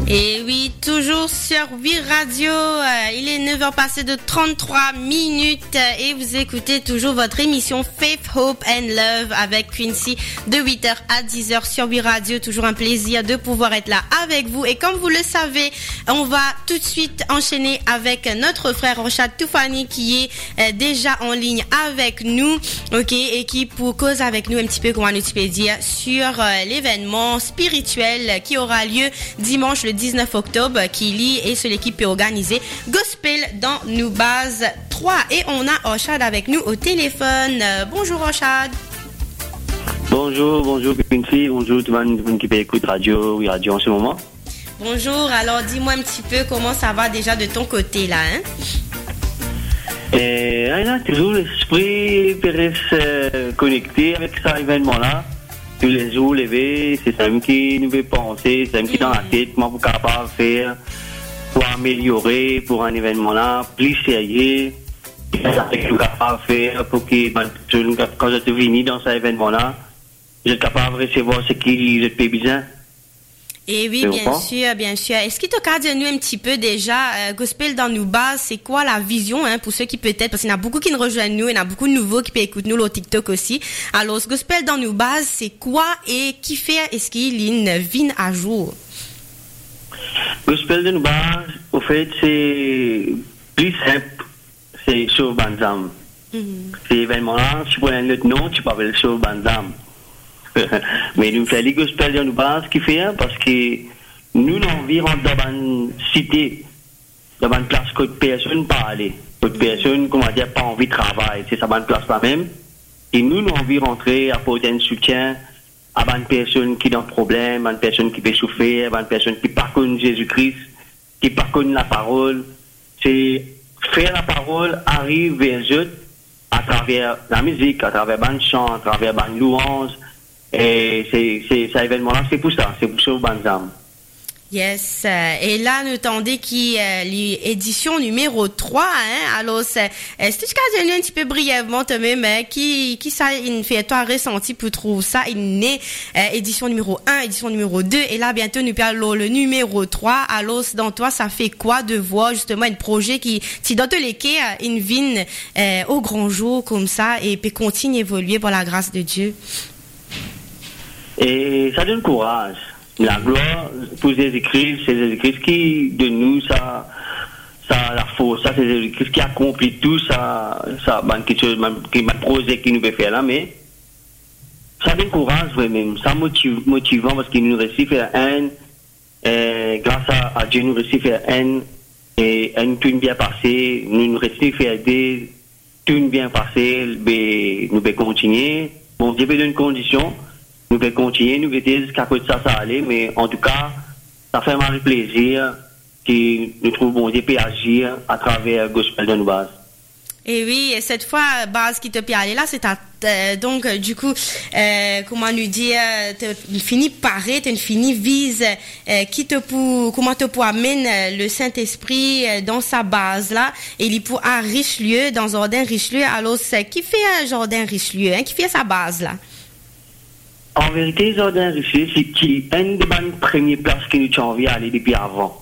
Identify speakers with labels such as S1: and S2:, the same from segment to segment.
S1: Et oui, toujours sur 8 Radio, il est 9h passé de 33 minutes et vous écoutez toujours votre émission Faith, Hope and Love avec Quincy de 8h à 10h sur 8 Radio. Toujours un plaisir de pouvoir être là avec vous. Et comme vous le savez, on va tout de suite enchaîner avec notre frère Rochad Toufani qui est déjà en ligne avec nous, ok, et qui pour cause avec nous un petit peu, comment nous peut dire, sur l'événement spirituel qui aura lieu dimanche le 19 octobre, qui lit et sur l'équipe est organisée Gospel dans nos bases 3. Et on a Rochad avec nous au téléphone. Bonjour Rochad.
S2: Bonjour Quincy, bonjour tout le monde qui peut écouter radio, oui radio en ce moment.
S1: Bonjour, alors dis-moi un petit peu comment ça va déjà de ton côté là, hein?
S2: Là, toujours l'esprit peut rester connecté avec cet événement-là. Tous les jours levés, c'est ça qui nous fait penser, c'est ça qui dans la tête, comment vous capable de faire pour améliorer pour un événement-là, plus sérieux. C'est ça que nous capable de faire pour que quand je suis venu dans cet événement-là, je suis capable de recevoir ce qui je fais besoin.
S1: Et oui, bien sûr. Est-ce qu'il te cas de nous un petit peu déjà, Gospel dans nos bases, c'est quoi la vision, hein, pour ceux qui peut-être, parce qu'il y en a beaucoup qui nous rejoignent nous, il y en a beaucoup de nouveaux qui peuvent écouter nous, au TikTok aussi. Alors, ce Gospel dans nos bases, c'est quoi et qui fait, est-ce qu'il y a une vie à jour?
S2: Gospel dans nos bases, au fait, c'est plus simple, c'est sur Banzam. Cet événement-là, si tu prends un autre nom, tu peux appeler sur Banzam. Mais nous faisons les gospel dans nos bases qui fait parce que nous environ dans une cité, dans une place que personne pas aller, que personne, comment dire, pas envie de travailler, c'est ça, une place là même. Et nous envie rentrer, apporter un soutien à une personne qui a un problème, à une personne qui veut souffrir, à une personne qui pas connaît Jésus-Christ, qui pas connaît la parole. C'est faire la parole arrive vers eux à travers la musique, à travers un chant, à travers une louange. Et cet événement-là, c'est pour ça, c'est pour ça au Banzam.
S1: Yes, et là, nous tendez qui l'édition numéro 3, hein, alors, est-ce que tu peux dire un petit peu brièvement, toi-même, qui ça, il fait, toi, ressenti pour trouver ça, il est, édition numéro 1, édition numéro 2, et là, bientôt, nous parlons le numéro 3, alors, dans toi, ça fait quoi de voir, justement, un projet qui dans tous les cas, une vie, au grand jour, comme ça, et peut continuer à évoluer par la grâce de Dieu?
S2: Et ça donne courage. La gloire pour Jésus-Christ, c'est Jésus-Christ qui de nous ça la force, ça c'est Jésus-Christ qui accomplit tout ça quelque chose qui m'a projet qui nous peut faire là, mais ça donne courage vraiment, ça motivant parce qu'il nous réussit faire grâce à Dieu nous réussit faire et tout bien passé, nous réussit faire des tout bien passé, nous peut continuer. Bon Dieu peut donner une condition. Nous pouvons continuer, nous pouvons dire jusqu'à côté ça allait, mais en tout cas, ça fait vraiment plaisir que nous trouvons Dieu peut agir à travers Gospel de nos bases.
S1: Et oui, et cette fois, base qui te peut aller là, c'est donc, du coup, comment nous dire, une finie parée, une finie vise, comment te pour amener le Saint-Esprit dans sa base là, et il pour un Richelieu, dans Jardin Richelieu, alors, qui fait un Jardin Richelieu, hein, qui fait sa base là?
S2: En vérité, Jardin Richelieu, c'est une des premières places que nous avons envie d'aller depuis avant.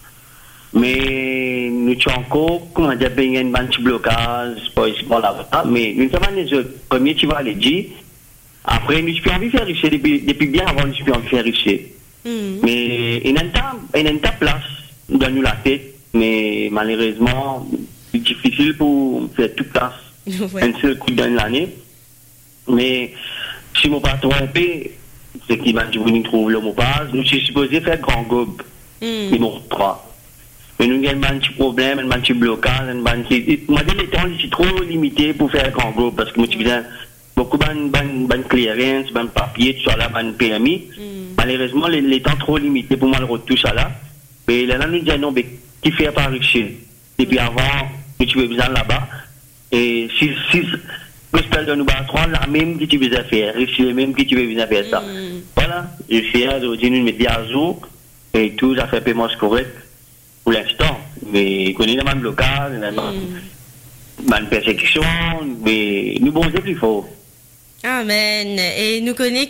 S2: Mais nous avons encore, comment dire, bien un petit blocage, pas là, mais nous avons les autres. Premier, tu vas aller dire. Après, nous avons envie de faire Richelieu, depuis bien avant, nous avons envie de faire Richelieu. Mais il y a une place dans nous la tête, mais malheureusement, c'est difficile pour faire toute place. Un seul coup dans l'année. Mais, si je ne me pas trompé, c'est qui m'a dit que nous trouvons le mot base, nous sommes supposés faire grand gobe, numéro 3. Mais nous avons un petit problème, un petit blocage, moi, le temps est trop limité pour faire grand gobe, parce que nous avons beaucoup de clearance, de papier, tout ça là, de permis. Malheureusement, les temps trop limité pour moi le retour ça là. Mais là, nous disons non, mais qui fait pas richer. Et puis avant, nous avons besoin là-bas. Et si Gospel de nous battre, la même que tu veux faire, c'est le même que tu veux faire ça. Voilà, je suis fier de nous mettre à jour et tout, ça fait paiement correct pour l'instant. Mais il connaît le même blocage, une persécution, mais nous bon, c'est plus fort.
S1: Amen. Et nous connaissons qui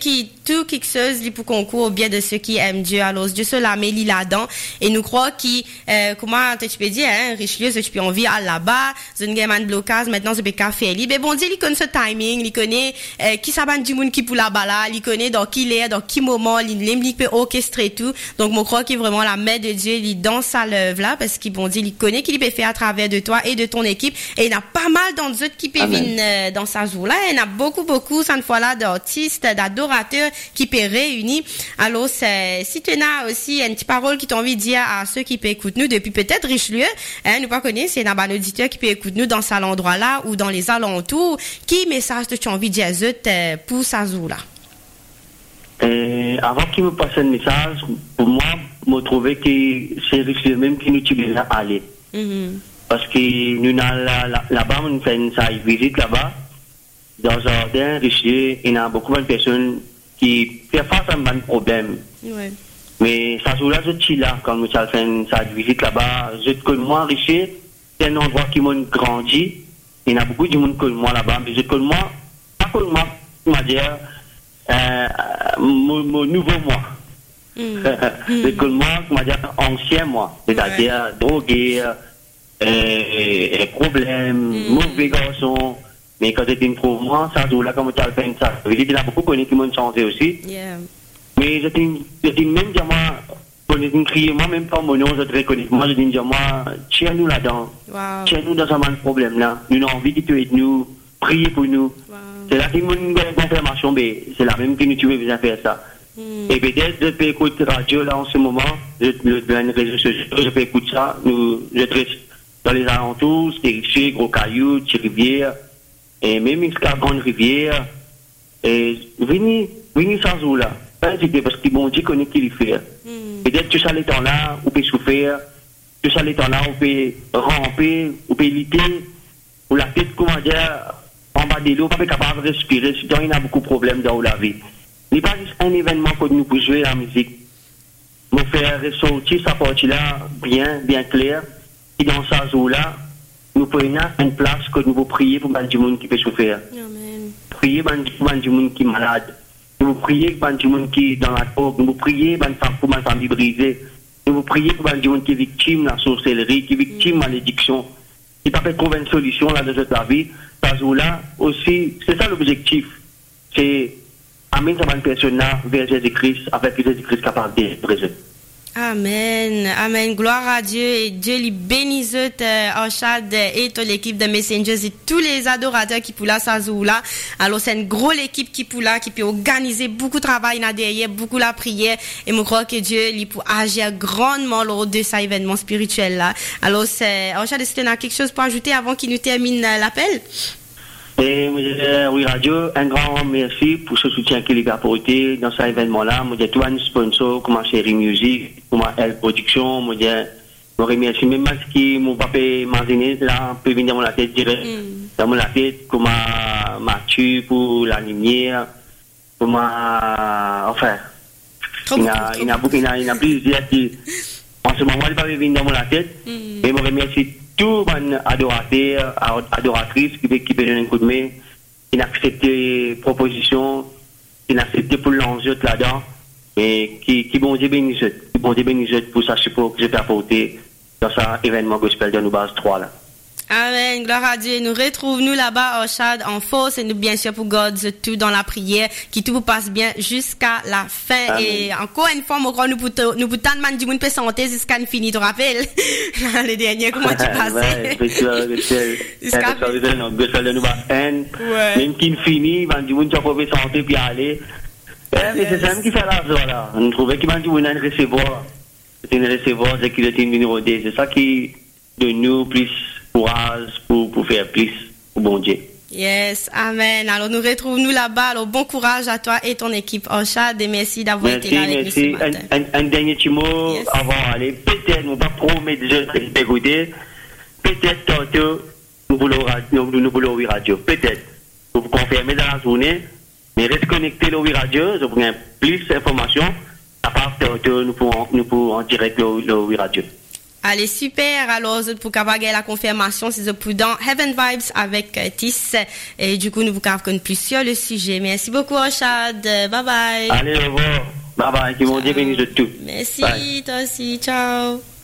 S1: tout quelque chose pour concours au bien de ceux qui aiment Dieu. Alors Dieu se la met là-dedans et nous croit qui comment tu peux dire hein Richelieu si tu peux envie à là-bas une gamin de blocage maintenant ce péca fait libre mais bon Dieu il connaît ce timing il connaît qui ça ban du monde qui pour là-bas là il connaît dans qui l'air dans qui moment il peut orchestrer tout donc moi crois qu'il vraiment la main de Dieu il dans sa œuvre là parce qu'il bon Dieu il connaît qu'il peut faire à travers de toi et de ton équipe et il y a pas mal d'autres qui peuvent venir dans sa jour là il y a beaucoup cette fois là d'artistes d'adorateurs qui peuvent réunir alors si tu as aussi une petite parole qui t'as envie de dire à ceux qui peuvent écouter nous depuis peut-être Richelieu hein nous pas connaître c'est un auditeur qui peut écouter nous dans cet endroit là ou dans les alentours qui message tu as envie de dire pour sa jour là
S2: avant qu'il me passe un message pour moi me trouver que c'est Richelieu même qui nous tue à aller parce que nous là-bas on fait une visite là-bas dans un jardin Richelieu il y a beaucoup de personnes qui font face à un problème mais ça joue là je suis là quand nous allons faire une visite là-bas je connais moi Richelieu c'est un endroit qui m'a grandi il y a beaucoup de monde qui connaît moi là-bas mais je connais moi pas connais moi on va dire mon nouveau moi je connais moi on va dire ancien moi c'est-à-dire drogué problème mauvais garçon mais quand c'était une mouvement ça joue là comme tu as fait ça il y a beaucoup de qui m'ont changé aussi mais je dis même dire moi connais crier moi même pas mon nom je te reconnais moi je dis dire moi tiens-nous là-dedans tiens-nous dans un problème là nous avons envie que tu aides nous prier pour nous c'est là qu'il y a une confirmation mais c'est la même que nous tu veux bien faire ça et peut-être je peux écouter radio là en ce moment je peux écouter ça je traite dans les alentours c'est Richelieu Gros Caillou Petite Rivière et même jusqu'à Grande Rivière et venez sans jour là pas hésiter parce que bon Dieu connaît qui il fait peut-être tout ça les temps là on peut souffrir tout ça les temps là on peut ramper on peut lutter ou la tête comment dire en bas de l'eau pas capable de respirer il y a beaucoup de problèmes dans la vie il n'est pas juste un événement que nous pouvons jouer la musique nous faire ressortir sa partie là bien clair et dans sa jour là nous prenons une place que nous pouvons prier pour du monde qui peut souffrir. Amen. Prier pour du monde qui est malade. Nous pouvons prier pour du monde qui est dans la pauvre. Nous pouvons prier pour ma famille brisée. Nous pouvons prier pour du monde qui est victime de la sorcellerie, qui est victime de la malédiction. Qui n'a pas trouvé une solution là dans sa vie. Ce jour-là aussi, c'est ça l'objectif. C'est amener cette personne là vers Jésus-Christ avec Jésus-Christ capable de présenter.
S1: Amen, gloire à Dieu et Dieu lui bénisse Orchad et toute l'équipe de Messengers et tous les adorateurs qui pour là ça joue là. Alors c'est une grosse équipe qui pour là qui peut organiser beaucoup de travail là derrière, beaucoup la prière et je crois que Dieu lui pour agir grandement lors de cet événement spirituel là. Alors c'est Orchad, est-ce que tu as quelque chose pour ajouter avant qu'il nous termine l'appel?
S2: Et oui Radio, un grand merci pour ce soutien qu'il a apporté dans cet événement-là. Moi, j'ai tout un sponsor comme Chérie Music, comme L Production. Moi, je remercie même parce que mon papa Martinez là peut venir dans la tête direct, dans la tête comme Mathieu pour la lumière, comme enfin, il y a plusieurs qui en ce moment il va venir dans la tête. Et moi remercie tous les adorateurs, adoratrices qui peuvent donner un coup de main, qui ont accepté la proposition, qui ont accepté pour l'enjeu là-dedans, et qui bon Dieu bénisse pour sa support que je peux apporter dans cet événement gospel de nous base 3 là.
S1: Amen, gloire à Dieu. Nous retrouvons-nous là-bas au Chad en force et nous bien sûr pour God tout dans la prière, qui tout vous passe bien jusqu'à la fin. Amen. Et encore une fois, nous pour tant de monde du monde peut santé jusqu'à une fini, tu te rappelles? Les derniers, comment tu passais?
S2: Jusqu'à même qui finit, du monde tu peux santé puis aller. Mais c'est ça même qui fait l'argent là. On trouvait qu'il m'a dit, on a un recevoir. C'est une recevoir, c'est qu'il était une numéro 2. C'est ça qui donne nous plus courage pour faire plus au bon Dieu.
S1: Yes, amen. Alors nous retrouvons-nous là-bas. Alors bon courage à toi et ton équipe Orchad et merci d'avoir été là avec nous ce matin.
S2: Un dernier petit mot avant d'aller. Peut-être, nous ne pas promettre de écouter. Peut-être tantôt nous voulons radio. Peut-être. Vous vous confirmez dans la journée. Mais restez connectés au radio. Je vous donne plus d'informations. À part tantôt nous pourrons en direct le radio.
S1: Allez, super. Alors, pour qu'avoir la confirmation, c'est pour dans Heaven Vibes avec Tis. Et du coup, nous vous connaissons plus sur le sujet. Merci beaucoup, Rachad. Bye bye.
S2: Allez, au revoir. Bye bye. Que mon Dieu bénisse de tout.
S1: Merci,
S2: bye.
S1: toi aussi. Ciao.